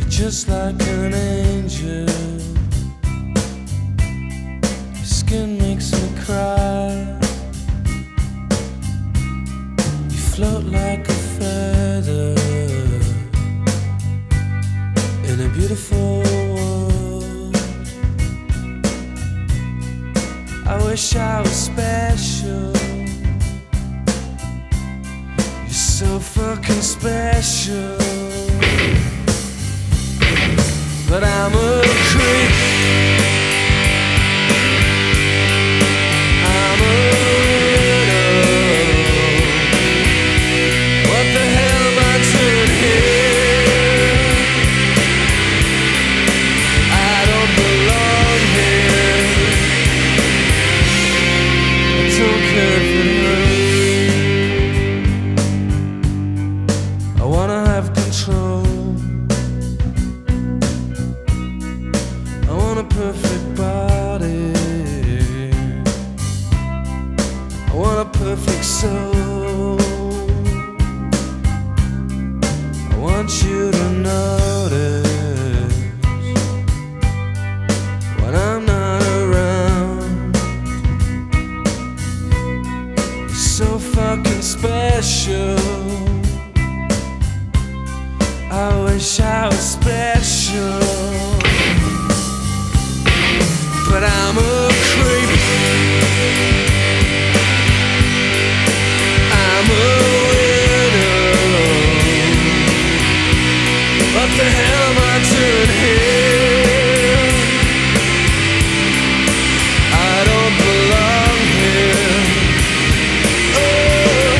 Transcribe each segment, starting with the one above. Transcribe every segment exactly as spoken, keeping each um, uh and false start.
just like an angel. Your skin makes me cry. You float like a feather in a beautiful world. I wish I was special. You're so fucking special. But I'm a creep. I'm a widow. What the hell am I doing here? I don't belong here. I don't care if it hurts. I wanna have control. I want a perfect body. I want a perfect soul. I want you to notice when I'm not around. You're so fucking special. I wish I was special. But I'm a creep. I'm a widow. What the hell am I doing here? I don't belong here. Oh,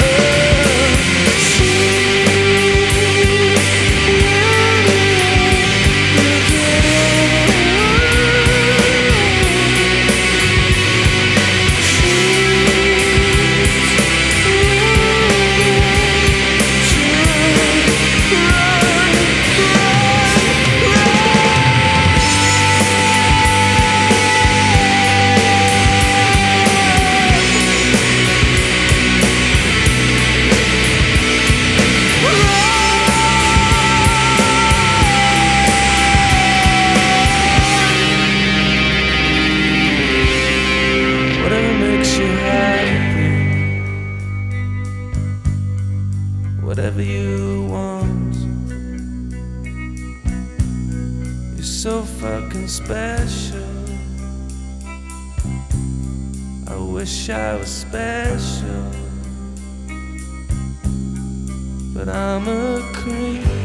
whatever you want. You're so fucking special. I wish I was special. But I'm a creep.